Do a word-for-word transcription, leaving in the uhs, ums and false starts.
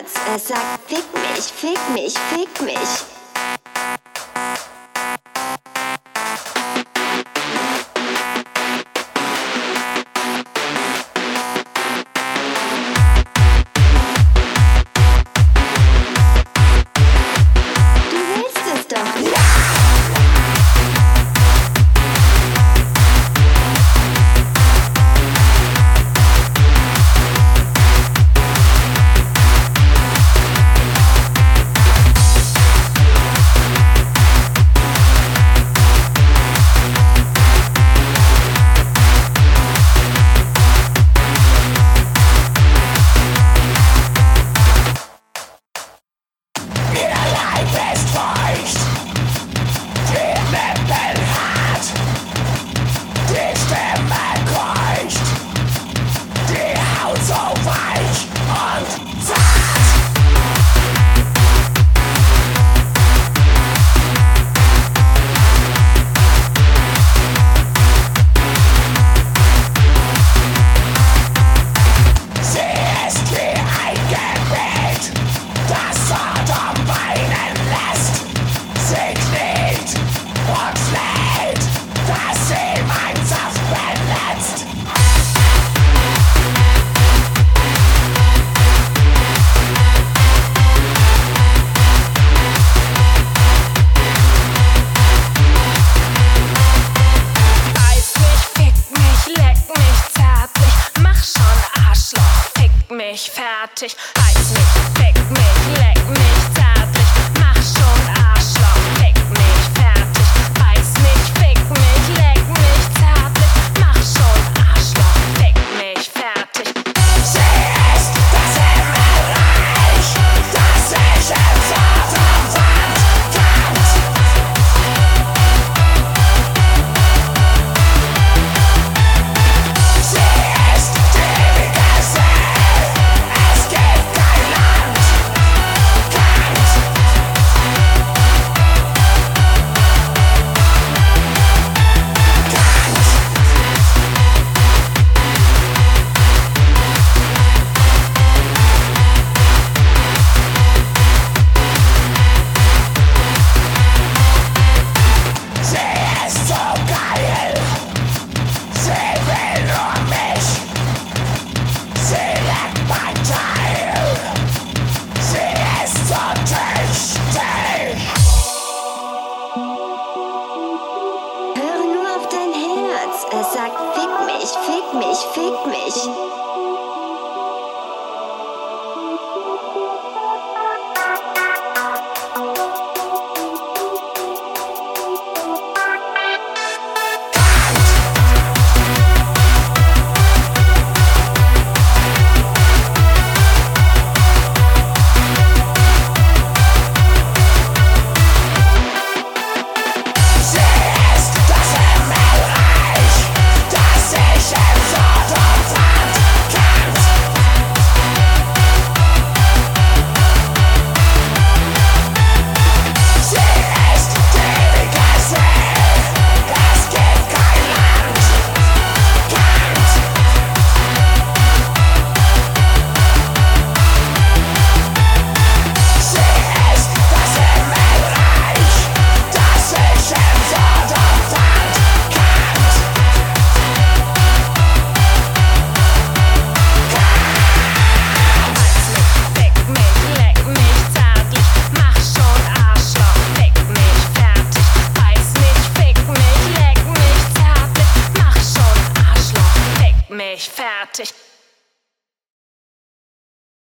Herz. Es sagt, fick mich, fick mich, fick mich. Mich fertig, reiß mich, fick mich, leck mich zärtlich, mach schon Arschloch, fick mich fertig, reiß mich, fick mich, leck mich zärtlich, mach schon Arschloch, fick mich fertig. Sie ist das Himmelreich, das ich im Sonnenwand kennt. Sie ist die ewige See. Es gibt kein Land, Es sagt, fick mich, fick mich, fick mich. Fertig.